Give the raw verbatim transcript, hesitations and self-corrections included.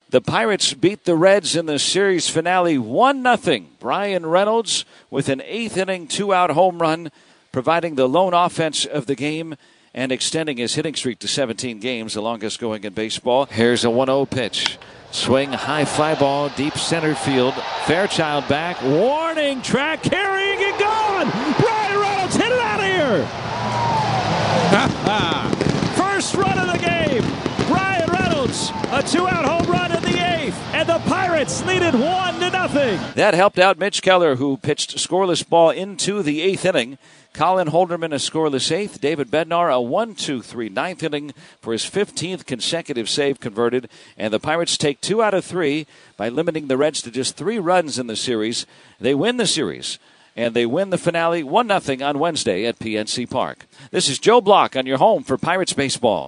The Pirates beat the Reds in the series finale one nothing. Brian Reynolds with an eighth inning two-out home run, providing the lone offense of the game and extending his hitting streak to seventeen games, the longest going in baseball. Here's a one oh pitch. Swing, high fly ball, deep center field. Fairchild back. Warning track, carrying it, gone! Brian Reynolds hit it out of here! First run of the game. Brian Reynolds, a two-out home run in the eighth, and the Pirates lead it one to nothing. That helped out Mitch Keller, who pitched scoreless ball into the eighth inning. Colin Holderman a scoreless eighth. David Bednar a one two three ninth inning for his fifteenth consecutive save converted. And the Pirates take two out of three by limiting the Reds to just three runs in the series. They win the series, and they win the finale one nothing on Wednesday at P N C Park. This is Joe Block on your home for Pirates Baseball.